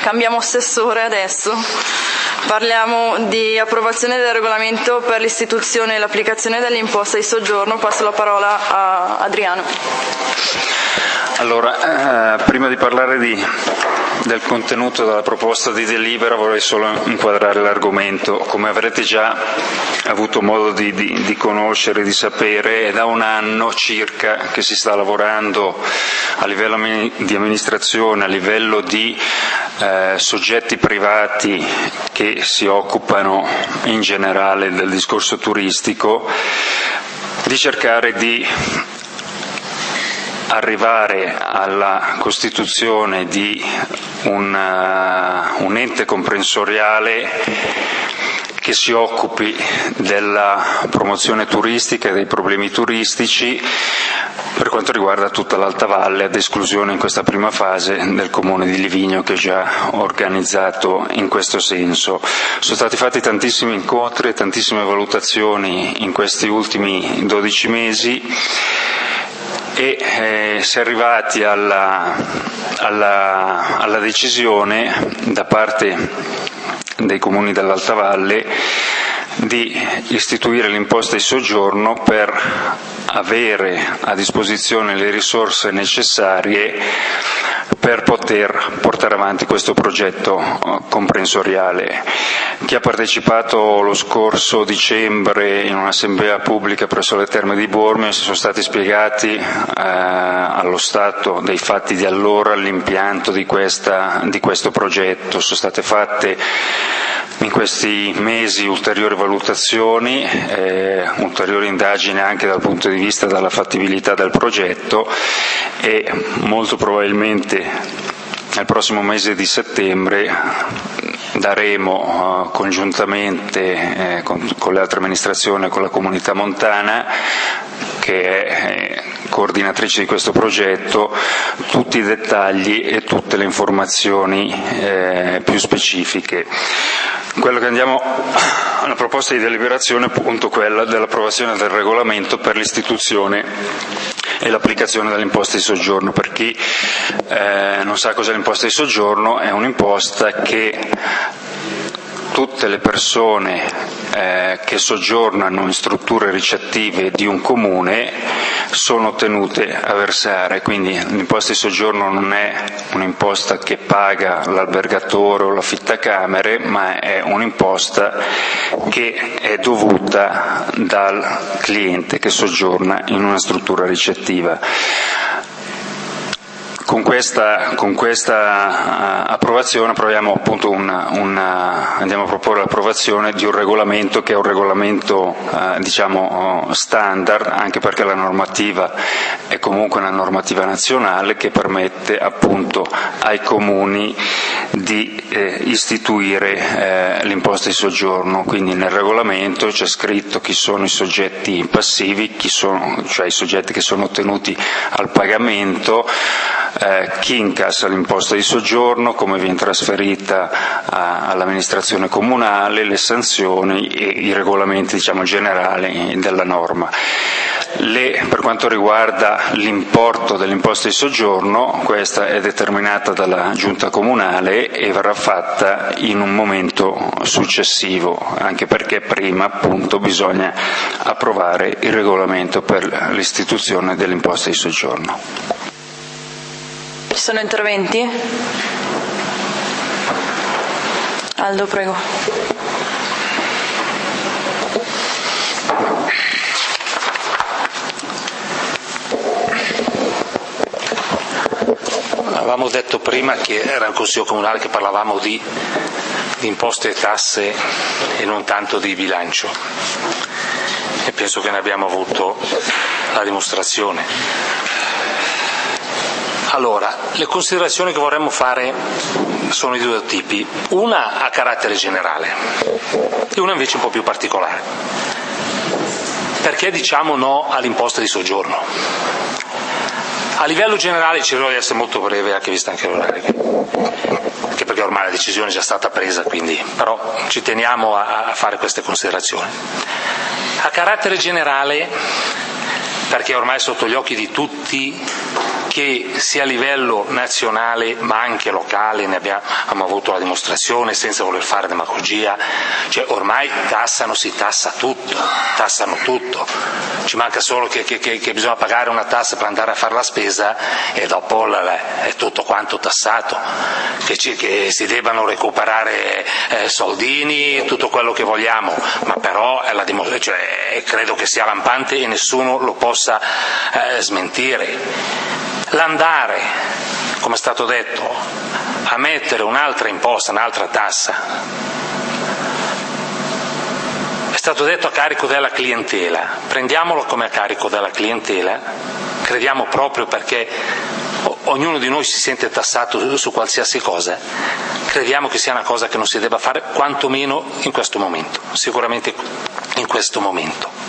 cambiamo assessore adesso. Parliamo di approvazione del regolamento per l'istituzione e l'applicazione dell'imposta di soggiorno. Passo la parola a Adriano. Allora, prima di parlare del contenuto della proposta di delibera vorrei solo inquadrare l'argomento. Come avrete già avuto modo di conoscere, di sapere, è da un anno circa che si sta lavorando a livello di amministrazione, a livello di soggetti privati che si occupano in generale del discorso turistico, di cercare di arrivare alla costituzione di un ente comprensoriale che si occupi della promozione turistica e dei problemi turistici per quanto riguarda tutta l'Alta Valle, ad esclusione in questa prima fase del Comune di Livigno, che è già organizzato in questo senso. Sono stati fatti tantissimi incontri e tantissime valutazioni in questi ultimi 12 mesi e si è arrivati alla decisione da parte dei comuni dell'Alta Valle di istituire l'imposta di soggiorno per avere a disposizione le risorse necessarie per poter portare avanti questo progetto comprensoriale. Chi ha partecipato lo scorso dicembre in un'assemblea pubblica presso le Terme di Bormio si sono stati spiegati allo stato dei fatti di allora l'impianto di questo progetto. Sono state fatte in questi mesi ulteriori valutazioni, ulteriori indagini anche dal punto di vista della fattibilità del progetto e molto probabilmente nel prossimo mese di settembre daremo congiuntamente con le altre amministrazioni e con la comunità montana, che è coordinatrice di questo progetto, tutti i dettagli e tutte le informazioni più specifiche. Quello che andiamo alla proposta di deliberazione è appunto quella dell'approvazione del regolamento per l'istituzione e l'applicazione dell'imposta di soggiorno. Per chi non sa cos'è l'imposta di soggiorno, è un'imposta che tutte le persone che soggiornano in strutture ricettive di un comune sono tenute a versare. Quindi l'imposta di soggiorno non è un'imposta che paga l'albergatore o l'affittacamere, ma è un'imposta che è dovuta dal cliente che soggiorna in una struttura ricettiva. Con questa approvazione approviamo appunto andiamo a proporre l'approvazione di un regolamento che è un regolamento standard, anche perché la normativa è comunque una normativa nazionale che permette appunto ai comuni di istituire l'imposta di soggiorno. Quindi nel regolamento c'è scritto chi sono i soggetti passivi, cioè i soggetti che sono tenuti al pagamento, chi incassa l'imposta di soggiorno, come viene trasferita all'amministrazione comunale, le sanzioni e i regolamenti generali della norma. Per quanto riguarda l'importo dell'imposta di soggiorno, questa è determinata dalla giunta comunale e verrà fatta in un momento successivo, anche perché prima appunto bisogna approvare il regolamento per l'istituzione dell'imposta di soggiorno. Ci sono interventi? Aldo, prego. Avevamo detto prima che era il Consiglio Comunale che parlavamo di imposte e tasse e non tanto di bilancio, e penso che ne abbiamo avuto la dimostrazione. Allora, le considerazioni che vorremmo fare sono di due tipi, una a carattere generale e una invece un po' più particolare. Perché diciamo no all'imposta di soggiorno? A livello generale cercherò di essere molto breve, anche vista anche l'orario, anche perché ormai la decisione è già stata presa, quindi, però ci teniamo a fare queste considerazioni. A carattere generale, perché ormai è sotto gli occhi di tutti che sia a livello nazionale ma anche locale, ne abbiamo avuto la dimostrazione senza voler fare demagogia, cioè ormai si tassa tutto, tassano tutto, ci manca solo che bisogna pagare una tassa per andare a fare la spesa e dopo è tutto quanto tassato, che si debbano recuperare soldini, tutto quello che vogliamo, ma però credo che sia lampante e nessuno lo possa smentire. L'andare, come è stato detto, a mettere un'altra imposta, un'altra tassa, è stato detto a carico della clientela, prendiamolo come a carico della clientela, crediamo proprio perché ognuno di noi si sente tassato su qualsiasi cosa, crediamo che sia una cosa che non si debba fare, quantomeno in questo momento, sicuramente in questo momento.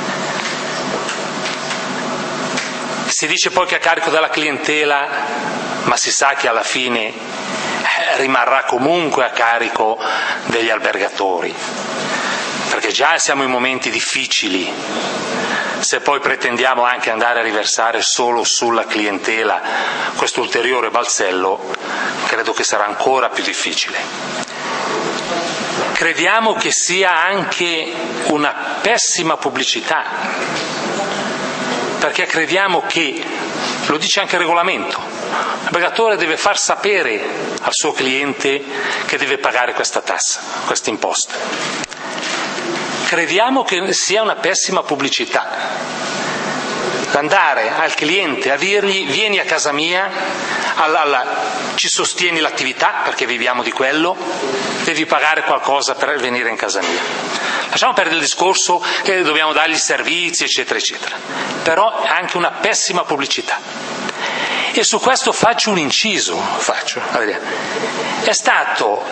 Si dice poi che è a carico della clientela, ma si sa che alla fine rimarrà comunque a carico degli albergatori, perché già siamo in momenti difficili. Se poi pretendiamo anche andare a riversare solo sulla clientela questo ulteriore balzello, credo che sarà ancora più difficile. Crediamo che sia anche una pessima pubblicità, perché crediamo che, lo dice anche il regolamento, l'albergatore deve far sapere al suo cliente che deve pagare questa tassa, questa imposta. Crediamo che sia una pessima pubblicità andare al cliente a dirgli: vieni a casa mia, ci sostieni l'attività perché viviamo di quello, devi pagare qualcosa per venire in casa mia. Lasciamo perdere il discorso che dobbiamo dargli servizi, eccetera, eccetera. Però è anche una pessima pubblicità. E su questo faccio un inciso. È stato,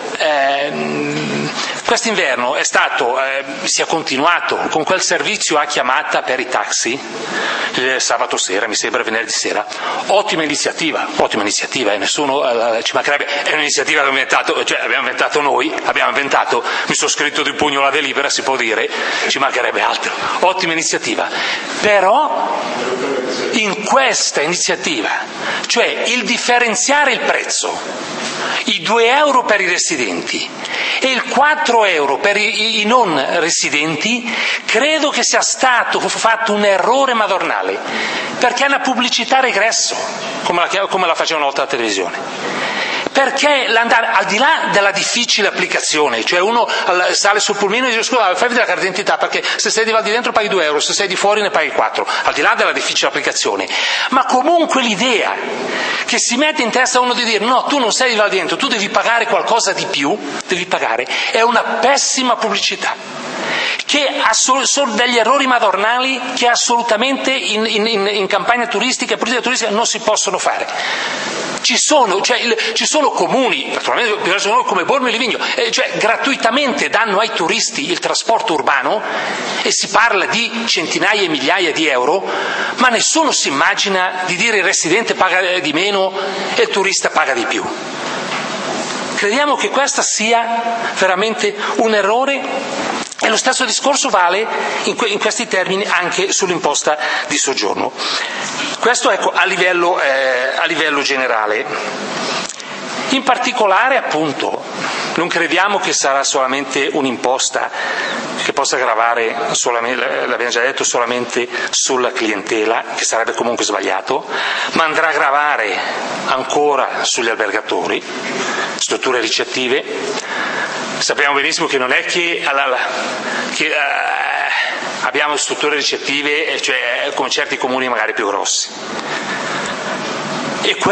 quest'inverno si è continuato con quel servizio a chiamata per i taxi, sabato sera, mi sembra venerdì sera. Ottima iniziativa, nessuno ci mancherebbe, è un'iniziativa che abbiamo inventato noi, mi sono scritto di pugno la delibera, si può dire, ci mancherebbe altro. Ottima iniziativa. Però in questa iniziativa, cioè il differenziare il prezzo, i 2 euro per i residenti e il 4 euro per i non residenti, credo che sia stato fatto un errore madornale, perché è una pubblicità a regresso, come la facevano una volta la televisione. Perché l'andare al di là della difficile applicazione, cioè uno sale sul pulmino e dice: scusa, fai vedere la carta d'identità, perché se sei di dentro paghi 2 euro, se sei di fuori ne paghi 4, al di là della difficile applicazione, ma comunque l'idea che si mette in testa a uno di dire: no, tu non sei di dentro, tu devi pagare qualcosa di più, è una pessima pubblicità, che ha solo degli errori madornali che assolutamente in campagna turistica e politica turistica non si possono fare. Ci sono comuni, naturalmente come Bormio e Livigno, gratuitamente danno ai turisti il trasporto urbano e si parla di centinaia e migliaia di euro, ma nessuno si immagina di dire: il residente paga di meno e il turista paga di più. Crediamo che questa sia veramente un errore. E lo stesso discorso vale in questi termini anche sull'imposta di soggiorno. Questo a livello generale. In particolare, appunto, non crediamo che sarà solamente un'imposta che possa gravare, l'abbiamo già detto, solamente sulla clientela, che sarebbe comunque sbagliato, ma andrà a gravare ancora sugli albergatori, strutture ricettive. Sappiamo benissimo che non è che abbiamo strutture ricettive, cioè come certi comuni magari più grossi. E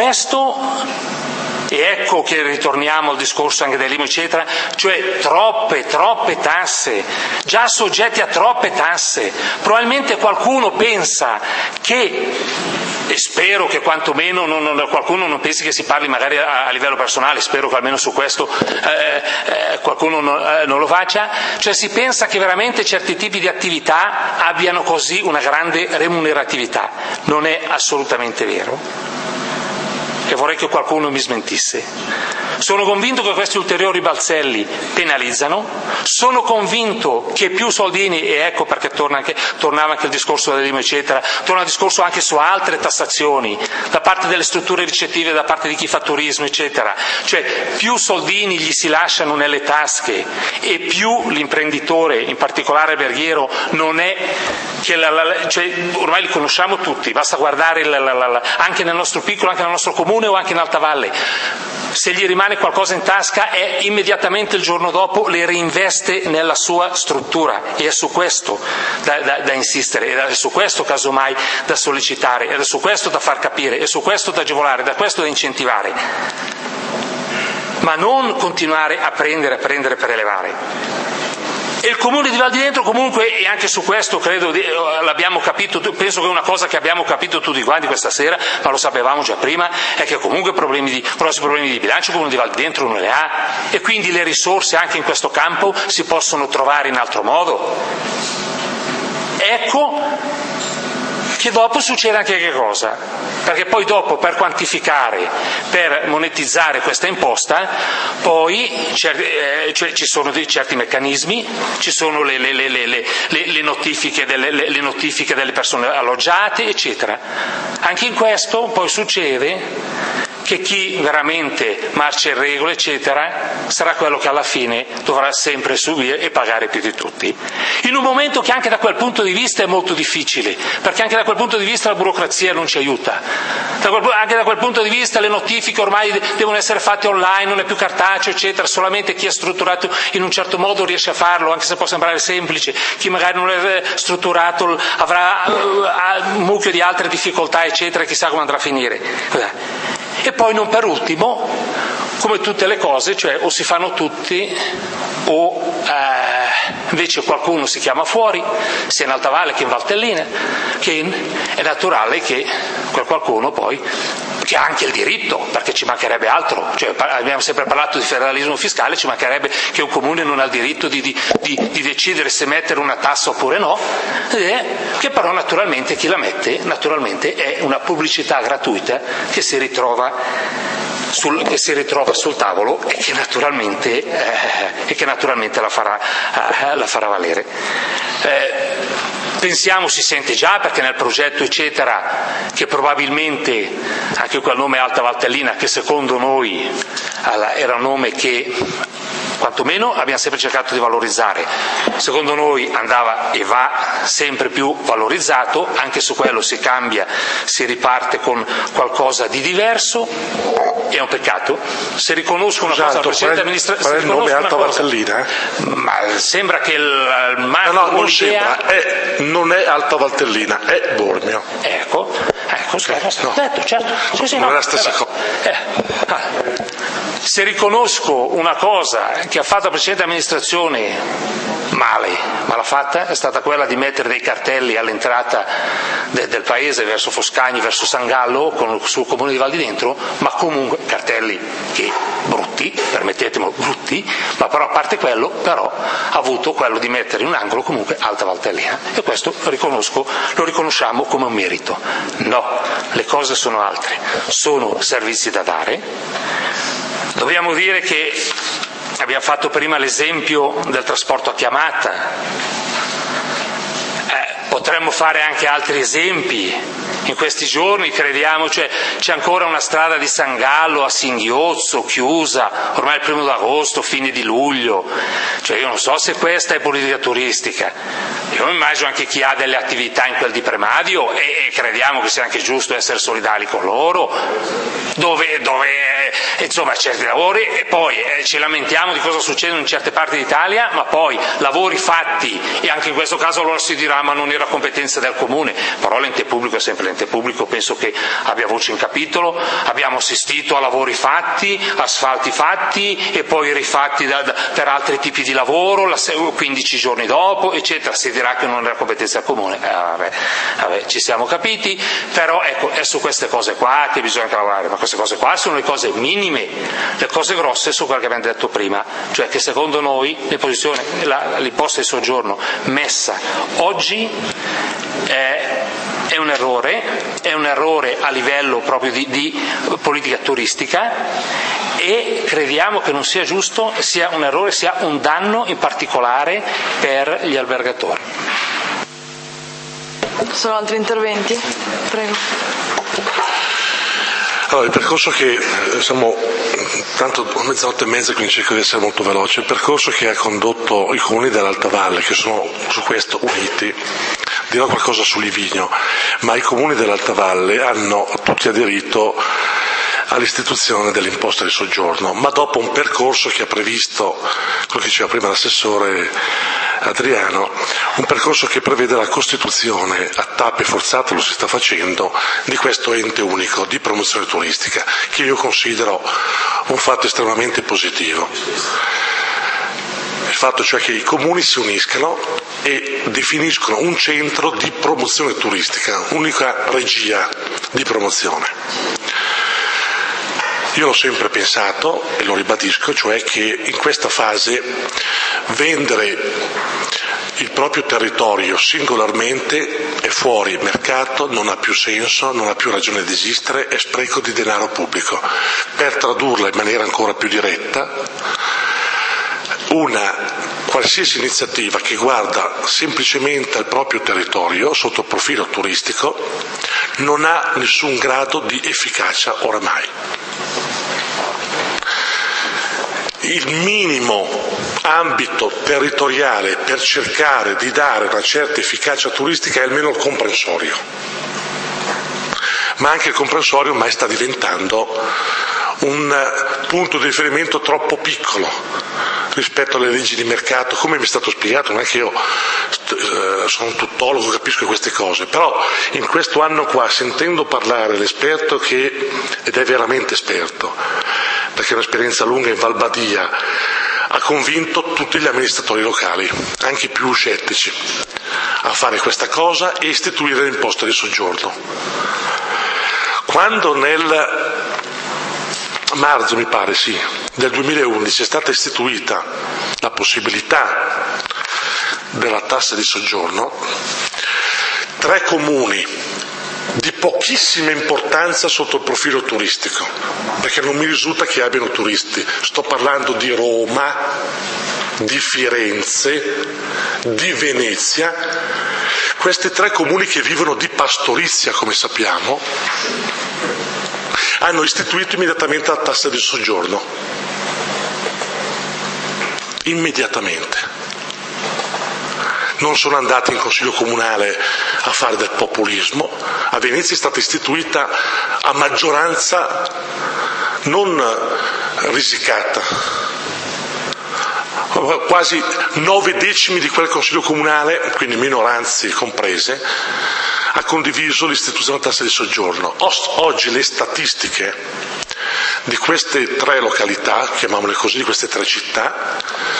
ecco che ritorniamo al discorso anche dell'IMU, eccetera, cioè troppe tasse, già soggetti a troppe tasse. Probabilmente qualcuno pensa che, e spero che quantomeno qualcuno non pensi che si parli magari a livello personale, spero che almeno su questo qualcuno non lo faccia, cioè si pensa che veramente certi tipi di attività abbiano così una grande remuneratività. Non è assolutamente vero. E vorrei che qualcuno mi smentisse. Sono convinto che questi ulteriori balzelli penalizzano, sono convinto che più soldini, e ecco perché tornava anche il discorso dell'IMU eccetera, torna il discorso anche su altre tassazioni, da parte delle strutture ricettive, da parte di chi fa turismo eccetera, cioè più soldini gli si lasciano nelle tasche e più l'imprenditore, in particolare alberghiero, non è che cioè, ormai li conosciamo tutti, basta guardare anche nel nostro piccolo, anche nel nostro comune o anche in Alta Valle, se gli rimane qualcosa in tasca è immediatamente il giorno dopo le reinveste nella sua struttura, e è su questo da insistere, ed è su questo casomai da sollecitare, ed è su questo da far capire, è su questo da agevolare, da questo da incentivare, ma non continuare a prendere per elevare. E il comune di Val di Dentro comunque, e anche su questo credo l'abbiamo capito, penso che è una cosa che abbiamo capito tutti quanti questa sera, ma lo sapevamo già prima, è che comunque grossi problemi di bilancio il comune di Val di Dentro non ne ha, e quindi le risorse anche in questo campo si possono trovare in altro modo. Ecco che dopo succede anche che cosa? Perché poi dopo, per quantificare, per monetizzare questa imposta, poi ci sono certi meccanismi, ci sono le notifiche delle persone alloggiate, eccetera. Anche in questo poi succede che chi veramente marcia in regola, eccetera, sarà quello che alla fine dovrà sempre subire e pagare più di tutti. In un momento che anche da quel punto di vista è molto difficile, perché anche da quel punto di vista la burocrazia non ci aiuta. Anche da quel punto di vista le notifiche ormai devono essere fatte online, non è più cartaceo, eccetera, solamente chi è strutturato in un certo modo riesce a farlo, anche se può sembrare semplice, chi magari non è strutturato avrà un mucchio di altre difficoltà, eccetera, chissà come andrà a finire. E poi non per ultimo, come tutte le cose, cioè o si fanno tutti o invece qualcuno si chiama fuori, sia in Alta Valle che in Valtellina, che è naturale che quel qualcuno poi, che ha anche il diritto, perché ci mancherebbe altro, cioè, abbiamo sempre parlato di federalismo fiscale, ci mancherebbe che un comune non ha il diritto di decidere se mettere una tassa oppure no, che però naturalmente chi la mette naturalmente è una pubblicità gratuita che si ritrova sul tavolo e che naturalmente la farà valere. Pensiamo, si sente già, perché nel progetto eccetera, che probabilmente anche quel nome Alta Valtellina, che secondo noi era un nome che quantomeno abbiamo sempre cercato di valorizzare, secondo noi andava e va sempre più valorizzato, anche su quello si cambia, si riparte con qualcosa di diverso. È un peccato. Se riconosco una cosa al Presidente amministrativo, il nome Alta Valtellina? Ma sembra che il marco non sembra, non è Alta Valtellina, è Bormio. Ecco, certo. Non è la stessa cosa. Se riconosco una cosa che ha fatto la precedente amministrazione ma l'ha fatta, è stata quella di mettere dei cartelli all'entrata del paese verso Foscagni, verso San Gallo, sul comune di Val di Dentro, ma comunque cartelli che brutti, permettetemi, brutti, ma però a parte quello, però ha avuto quello di mettere in un angolo comunque Alta Valtellina, e questo lo riconosciamo come un merito. No, le cose sono altre, sono servizi da dare. Dobbiamo dire che abbiamo fatto prima l'esempio del trasporto a chiamata, potremmo fare anche altri esempi. In questi giorni crediamo, cioè, c'è ancora una strada di San Gallo a Singhiozzo chiusa, ormai il 1° agosto, fine di luglio, cioè io non so se questa è politica turistica. Io immagino anche chi ha delle attività in quel di Premadio e crediamo che sia anche giusto essere solidali con loro, dove insomma certi lavori, e poi ci lamentiamo di cosa succede in certe parti d'Italia, ma poi lavori fatti, e anche in questo caso allora si dirà ma non era competenza del comune, però l'ente pubblico è sempre l'ente pubblico, penso che abbia voce in capitolo. Abbiamo assistito a lavori fatti, asfalti fatti e poi rifatti per altri tipi di lavoro 15 giorni dopo, eccetera. Si dirà che non era competenza del comune, vabbè, ci siamo capiti, però ecco, è su queste cose qua che bisogna lavorare, ma queste cose qua sono le cose minime. Le cose grosse sono quelle che abbiamo detto prima, cioè che secondo noi l'imposta di soggiorno messa oggi è un errore a livello proprio di politica turistica, e crediamo che non sia giusto, sia un errore, sia un danno in particolare per gli albergatori. Sono altri interventi? Prego. Allora, il percorso che siamo tanto mezzanotte e mezza, quindi cerco di essere molto veloce. Il percorso che ha condotto i comuni dell'Alta Valle, che sono su questo uniti, dirò qualcosa su Livigno, ma i comuni dell'Alta Valle hanno tutti aderito all'istituzione dell'imposta di soggiorno, ma dopo un percorso che ha previsto, quello che diceva prima l'assessore Adriano, un percorso che prevede la costituzione a tappe forzate, lo si sta facendo, di questo ente unico di promozione turistica, che io considero un fatto estremamente positivo. Il fatto cioè che i comuni si uniscano e definiscono un centro di promozione turistica, unica regia di promozione. Io l'ho sempre pensato e lo ribadisco, cioè che in questa fase vendere il proprio territorio singolarmente è fuori mercato, non ha più senso, non ha più ragione di esistere, è spreco di denaro pubblico. Per tradurla in maniera ancora più diretta, una qualsiasi iniziativa che guarda semplicemente al proprio territorio sotto il profilo turistico non ha nessun grado di efficacia oramai. Il minimo ambito territoriale per cercare di dare una certa efficacia turistica è almeno il comprensorio, ma anche il comprensorio ormai sta diventando un punto di riferimento troppo piccolo rispetto alle leggi di mercato. Come mi è stato spiegato, non è che io sono un tuttologo, capisco queste cose, però in questo anno qua, sentendo parlare l'esperto ed è veramente esperto, perché è un'esperienza lunga in Val Badia, ha convinto tutti gli amministratori locali, anche i più scettici, a fare questa cosa e istituire l'imposta di soggiorno. Quando nel marzo, mi pare, del 2011 è stata istituita la possibilità della tassa di soggiorno, 3 comuni di pochissima importanza sotto il profilo turistico, perché non mi risulta che abbiano turisti, sto parlando di Roma, di Firenze, di Venezia, questi 3 comuni che vivono di pastorizia, come sappiamo, hanno istituito immediatamente la tassa di soggiorno. Immediatamente. Non sono andati in consiglio comunale a fare del populismo. A Venezia è stata istituita a maggioranza non risicata, quasi 9/10 di quel consiglio comunale, quindi minoranze comprese, ha condiviso l'istituzione della tassa di soggiorno. Oggi le statistiche di queste 3 località, chiamiamole così, di queste 3 città,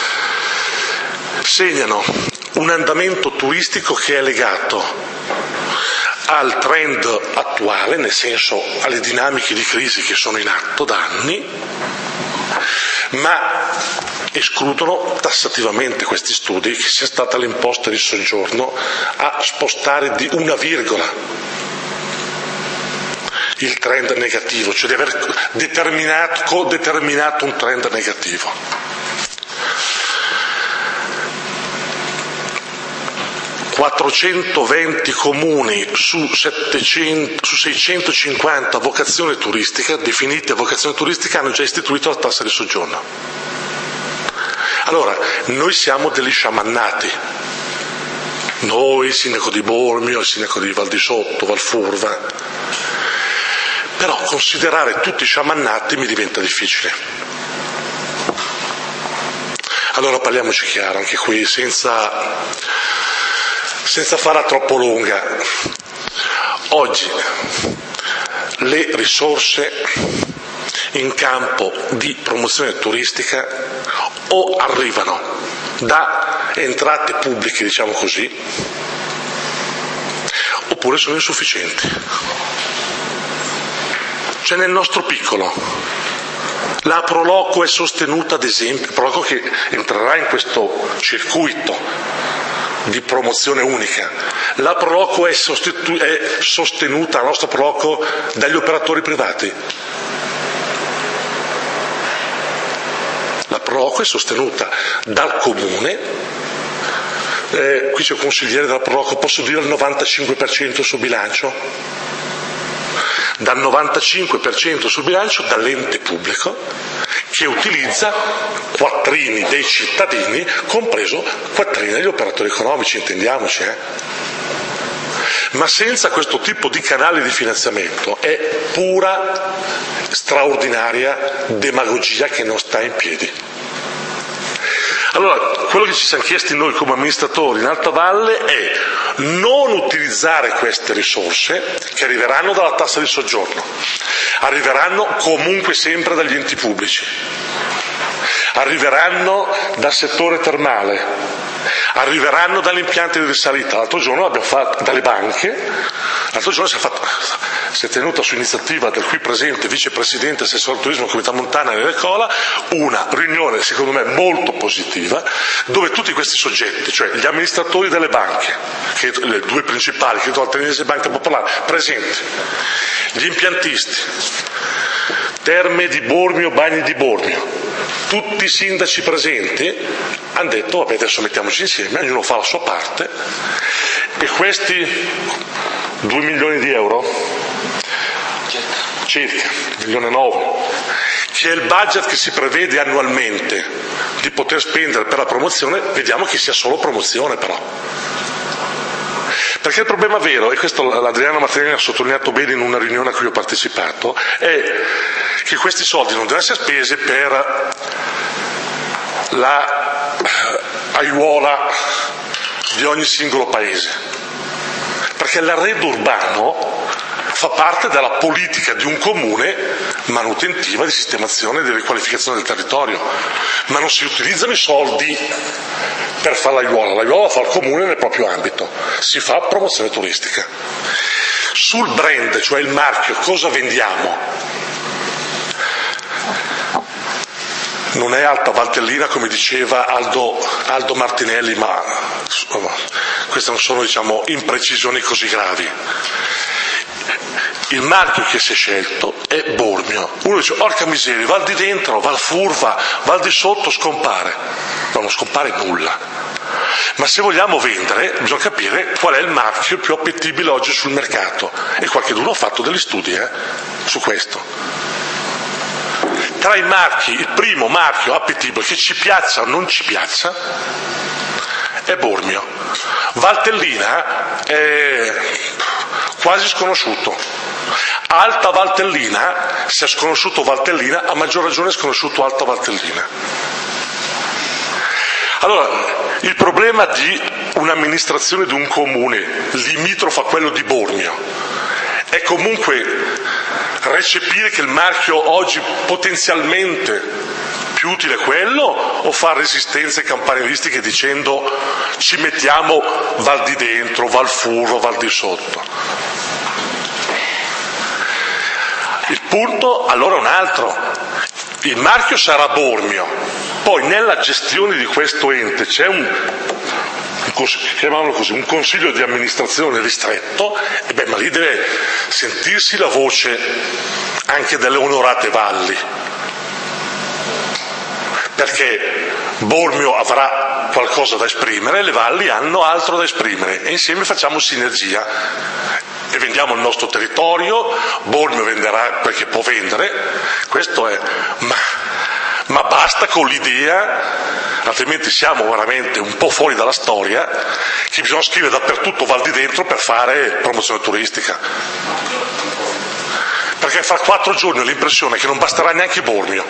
segnano un andamento turistico che è legato al trend attuale, nel senso alle dinamiche di crisi che sono in atto da anni, ma escludono tassativamente questi studi che sia stata l'imposta di soggiorno a spostare di 1 virgola il trend negativo, cioè di aver determinato un trend negativo. 420 comuni su 650 vocazione turistica, definite vocazione turistica, hanno già istituito la tassa di soggiorno. Allora, noi siamo degli sciamannati, noi, il sindaco di Bormio, il sindaco di Val di Sotto, Valfurva, però considerare tutti sciamannati mi diventa difficile. Allora parliamoci chiaro, anche qui, senza farla troppo lunga. Oggi le risorse in campo di promozione turistica o arrivano da entrate pubbliche, diciamo così, oppure sono insufficienti. Cioè nel nostro piccolo, la Proloco è sostenuta, ad esempio, Proloco che entrerà in questo circuito di promozione unica. La Proloco è sostenuta, la nostra Proloco, dagli operatori privati. La Proloco è sostenuta dal comune, qui c'è il consigliere della Proloco, posso dire il 95% sul bilancio? Dal 95% sul bilancio dall'ente pubblico che utilizza quattrini dei cittadini, compreso quattrini degli operatori economici, intendiamoci. Ma senza questo tipo di canale di finanziamento è pura, straordinaria demagogia che non sta in piedi. Allora, quello che ci siamo chiesti noi come amministratori in Alta Valle è non utilizzare queste risorse che arriveranno dalla tassa di soggiorno, arriveranno comunque sempre dagli enti pubblici, arriveranno dal settore termale, arriveranno dagli impianti di risalita. L'altro giorno abbiamo fatto dalle banche, l'altro giorno si è tenuta su iniziativa del qui presente vicepresidente assessore al turismo Comunità Montana e Cola una riunione secondo me molto positiva dove tutti questi soggetti, cioè gli amministratori delle banche, le due principali, credo Altarinese e Banca Popolare, presenti, gli impiantisti, Terme di Bormio, Bagni di Bormio, tutti i sindaci presenti hanno detto vabbè adesso mettiamoci insieme, ognuno fa la sua parte e questi 2 milioni di euro circa 1,9 milioni, che è il budget che si prevede annualmente di poter spendere per la promozione, vediamo che sia solo promozione però. Perché il problema vero, e questo l'Adriano Martinelli ha sottolineato bene in una riunione a cui ho partecipato, è che questi soldi non devono essere spesi per la aiuola di ogni singolo paese, perché l'arredo urbano fa parte della politica di un comune manutentiva di sistemazione e di riqualificazione del territorio, ma non si utilizzano i soldi per fare l'aiuola la fa il comune nel proprio ambito, si fa promozione turistica. Sul brand, cioè il marchio, cosa vendiamo? Non è Alta Valtellina come diceva Aldo Martinelli, ma queste non sono imprecisioni così gravi. Il marchio che si è scelto è Bormio. Uno dice, orca miseria, Val di Dentro, Val Furva, Val di Sotto scompare. No, non scompare nulla. Ma se vogliamo vendere, bisogna capire qual è il marchio più appetibile oggi sul mercato. E qualcuno ha fatto degli studi su questo. Tra i marchi, il primo marchio appetibile che ci piaccia o non ci piaccia è Bormio. Valtellina è quasi sconosciuto. Alta Valtellina, se è sconosciuto Valtellina, a maggior ragione è sconosciuto Alta Valtellina. Allora, il problema di un'amministrazione di un comune limitrofo a quello di Bormio è comunque recepire che il marchio oggi potenzialmente più utile è quello o fare resistenze campanilistiche dicendo ci mettiamo Val di Dentro, Val Furva, Val di Sotto. Il punto allora è un altro, il marchio sarà Bormio, poi nella gestione di questo ente c'è chiamiamolo così, un consiglio di amministrazione ristretto, ma lì deve sentirsi la voce anche delle onorate valli, perché Bormio avrà qualcosa da esprimere, le valli hanno altro da esprimere e insieme facciamo sinergia. E vendiamo il nostro territorio, Bormio venderà quel che può vendere, questo è, ma basta con l'idea, altrimenti siamo veramente un po' fuori dalla storia, che bisogna scrivere dappertutto Val di Dentro per fare promozione turistica. Perché fra 4 giorni ho l'impressione che non basterà neanche Bormio.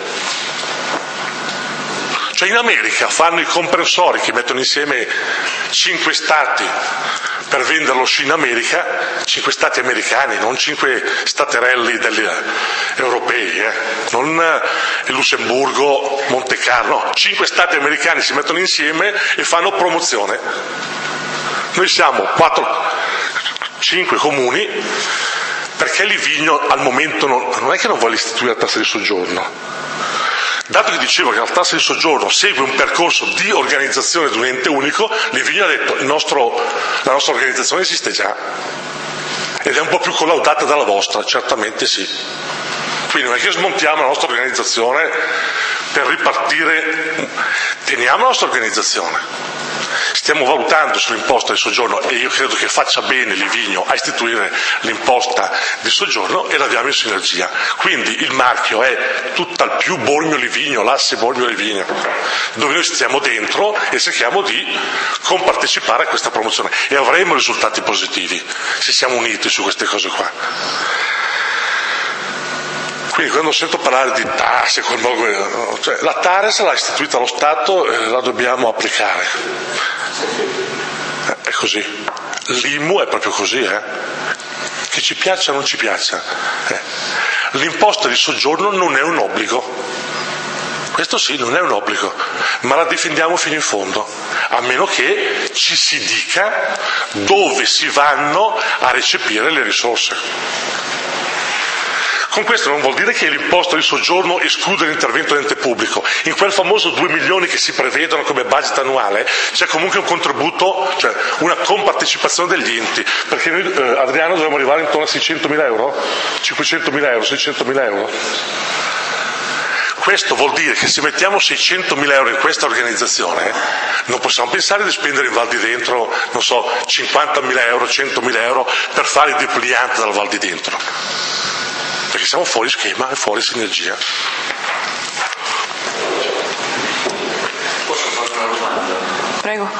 Cioè in America fanno i comprensori che mettono insieme 5 stati per venderlo in America, 5 stati americani, non 5 staterelli europei, non il Lussemburgo, Monte Carlo, no, 5 stati americani si mettono insieme e fanno promozione. Noi siamo 5 comuni, perché Livigno al momento non è che non vuole istituire la tassa di soggiorno. Dato che dicevo che la tassa di soggiorno segue un percorso di organizzazione di un ente unico, Livigno ha detto la nostra organizzazione esiste già ed è un po' più collaudata dalla vostra, certamente sì. Quindi non è che smontiamo la nostra organizzazione per ripartire, teniamo la nostra organizzazione. Stiamo valutando sull'imposta di soggiorno e io credo che faccia bene Livigno a istituire l'imposta di soggiorno e l'abbiamo in sinergia. Quindi il marchio è tutt'al più Bormio-Livigno, l'asse Bormio-Livigno, dove noi stiamo dentro e cerchiamo di compartecipare a questa promozione e avremo risultati positivi se siamo uniti su queste cose qua. Quindi quando sento parlare di tasse, cioè, la TARES l'ha istituita lo Stato e la dobbiamo applicare. È così. L'IMU è proprio così, che ci piaccia o non ci piaccia. L'imposta di soggiorno non è un obbligo. Questo sì, non è un obbligo, ma la difendiamo fino in fondo, a meno che ci si dica dove si vanno a recepire le risorse. Con questo non vuol dire che l'imposta di soggiorno esclude l'intervento dell'ente pubblico. In quel famoso 2 milioni che si prevedono come budget annuale c'è comunque un contributo, cioè una compartecipazione degli enti, perché noi, Adriano, dobbiamo arrivare intorno a 600.000 euro, 500.000 euro, 600.000 euro. Questo vuol dire che se mettiamo 600.000 euro in questa organizzazione non possiamo pensare di spendere in Val di Dentro, non so, 50.000 euro, 100.000 euro per fare il depliant dal Val di Dentro. Perché siamo fuori schema e fuori sinergia. Posso fare una domanda? Prego.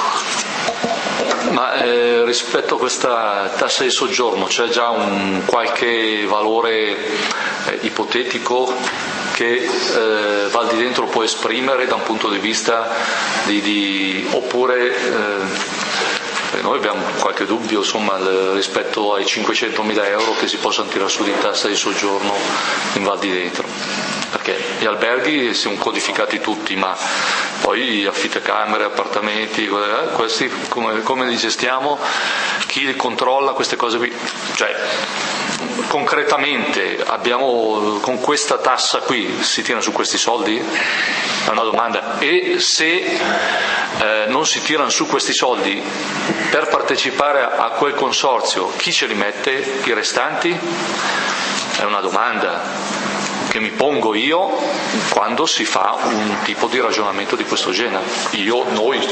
Ma rispetto a questa tassa di soggiorno c'è già un qualche valore ipotetico che Val di Dentro può esprimere da un punto di vista oppure noi abbiamo qualche dubbio insomma, rispetto ai 500.000 euro che si possono tirare su di tassa di soggiorno in Val di Dentro, perché gli alberghi sono codificati tutti, ma poi affittacamere, appartamenti, questi come li gestiamo, chi li controlla queste cose qui, cioè concretamente con questa tassa qui si tirano su questi soldi? È una domanda. E se non si tirano su questi soldi per partecipare a quel consorzio, chi ce li mette? I restanti? È una domanda che mi pongo io quando si fa un tipo di ragionamento di questo genere. Noi.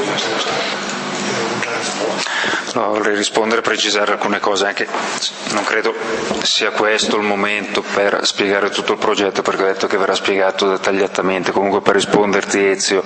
No, vorrei rispondere e precisare alcune cose, anche non credo sia questo il momento per spiegare tutto il progetto, perché ho detto che verrà spiegato dettagliatamente. Comunque, per risponderti, Ezio,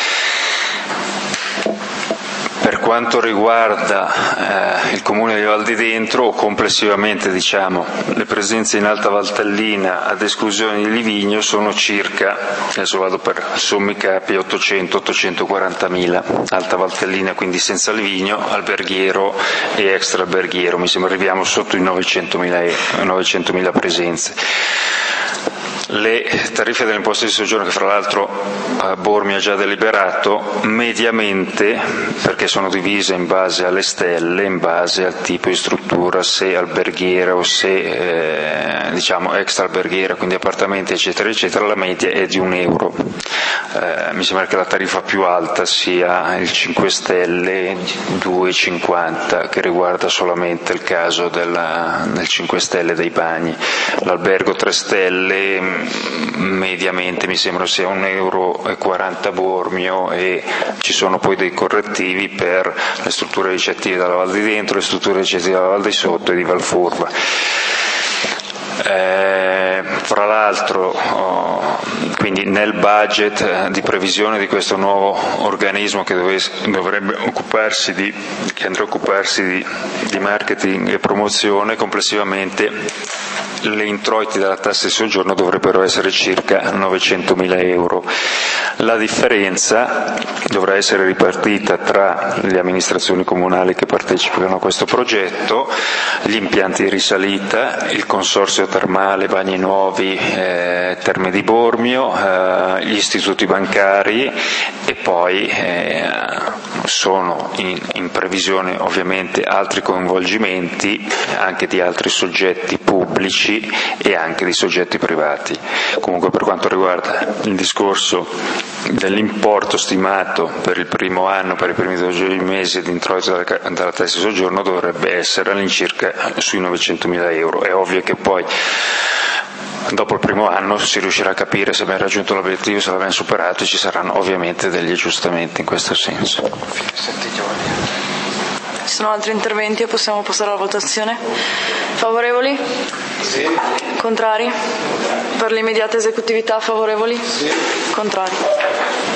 per quanto riguarda il comune di Val di Dentro, o complessivamente diciamo, le presenze in Alta Valtellina ad esclusione di Livigno sono circa, adesso vado per sommi capi, 800-840.000. Alta Valtellina quindi senza Livigno, alberghiero e extra alberghiero, mi sembra arriviamo sotto i 900.000 presenze. Le tariffe dell'imposta di soggiorno, che fra l'altro Bormio ha già deliberato, mediamente, perché sono divise in base alle stelle, in base al tipo di struttura, se alberghiera o se diciamo extra alberghiera, quindi appartamenti eccetera eccetera, la media è di €1. Mi sembra che la tariffa più alta sia il 5 stelle, 2,50, che riguarda solamente il caso del 5 stelle dei bagni. L'albergo 3 stelle mediamente mi sembra sia €1,40 Bormio, e ci sono poi dei correttivi per le strutture ricettive dalla Val di Dentro, le strutture ricettive dalla Val di Sotto e di Valfurva. Fra l'altro, quindi nel budget di previsione di questo nuovo organismo che andrà a occuparsi di marketing e promozione, complessivamente le introiti dalla tassa di soggiorno dovrebbero essere circa €900.000. La differenza dovrà essere ripartita tra le amministrazioni comunali che partecipano a questo progetto, gli impianti di risalita, il consorzio termale Bagni Nuovi Terme di Bormio, gli istituti bancari, e poi sono in previsione ovviamente altri coinvolgimenti anche di altri soggetti pubblici pubblici e anche di soggetti privati. Comunque, per quanto riguarda il discorso dell'importo stimato per il primo anno, per i primi 12 mesi di introito dalla tassa di soggiorno, dovrebbe essere all'incirca sui 900.000 euro. È ovvio che poi dopo il primo anno si riuscirà a capire se abbiamo raggiunto l'obiettivo, se l'abbiamo superato, e ci saranno ovviamente degli aggiustamenti in questo senso. Ci sono altri interventi e possiamo passare alla votazione? Favorevoli? Sì. Contrari? Per l'immediata esecutività favorevoli? Sì. Contrari?